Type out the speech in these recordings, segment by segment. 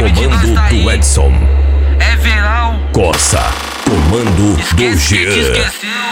comando do Edson. É verão. Corsa, comando do Jean.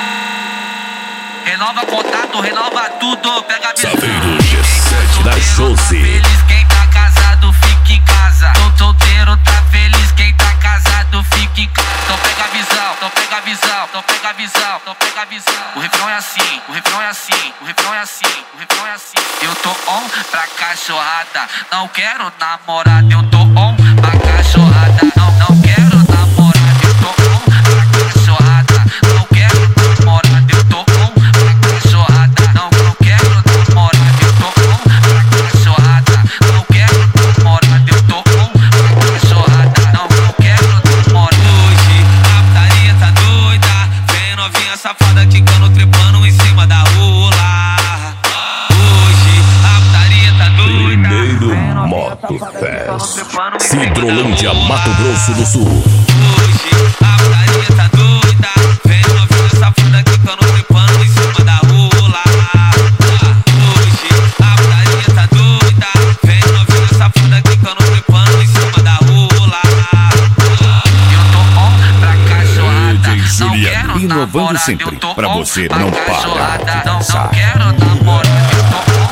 Renova contato, renova tudo, pega a visão. Saveiro G7 da Chose. Feliz quem tá casado, fica em casa. Tô solteiro, tá feliz quem tá casado, fica em casa. Então pega a visão, então pega a visão, então pega a visão, então pega a visão. O refrão é assim, o refrão é assim, o refrão é assim, o refrão é assim. Eu tô on pra cachorrada, não quero namorada. Eu tô on pra cachorrada, não quero namorada. Eu tô on pra cachorrada, não quero namorada. Eu tô on pra cachorrada, não quero namorada. Eu tô on pra cachorrada, não quero namorada. Eu tô on pra cachorrada, não quero namorada. Hoje a putaria tá doida, vem novinha safada quicando, trepando em cima da rola. Hoje a putaria tá doida. Primeiro Moto Fest, Cidrolândia, Mato Grosso do Sul. Hoje a putaria tá doida, vem novinha safada quicando, trepando em cima da rola. Hoje a putaria tá doida, vem novinha safada quicando, trepando em cima da rola. Eu tô on pra cachorrada, DJ não Juliano, quero inovando namorada. sempre, Eu tô pra on você pra não cachorrada, parar de não dançar. quero namorada. Eu tô